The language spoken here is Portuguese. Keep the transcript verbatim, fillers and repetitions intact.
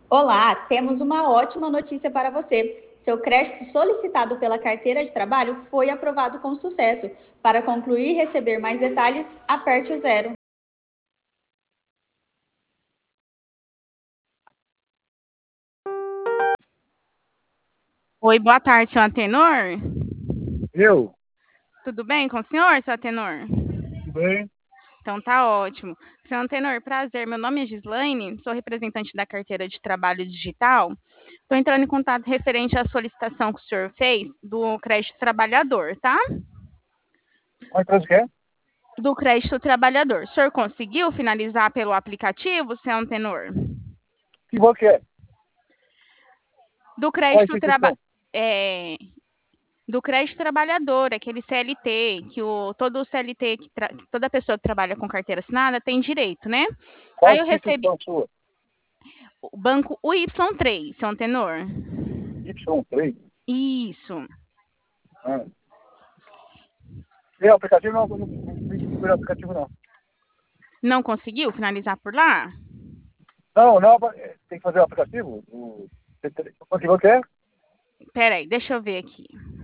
Olá, temos uma ótima notícia para você. Seu crédito solicitado pela carteira de trabalho foi aprovado com sucesso. Para concluir e receber mais detalhes, aperte o zero. Oi, boa tarde, seu Atenor. Eu? Tudo bem com o senhor, seu Atenor? Tudo bem? Então tá ótimo. Seu Antenor, prazer. Meu nome é Gislaine, sou representante da carteira de trabalho digital. Estou entrando em contato referente à solicitação que o senhor fez do crédito trabalhador, tá? Qual empresa que é? Do crédito trabalhador. O senhor conseguiu finalizar pelo aplicativo, seu Antenor? Que banco que é? Do Qual a crédito traba... instituição? é, do crédito trabalhador, aquele C L T, que o, todo o C L T, que tra- toda pessoa que trabalha com carteira assinada tem direito, né? Qual a Aí eu recebi instituição sua? o banco U Y três, seu Antenor. Y três. Isso. Ah. E o aplicativo não, não, não, não foi o aplicativo não. Não conseguiu finalizar por lá? Não, não, tem que fazer o aplicativo? O, qual que banco que é? Peraí, deixa eu ver aqui.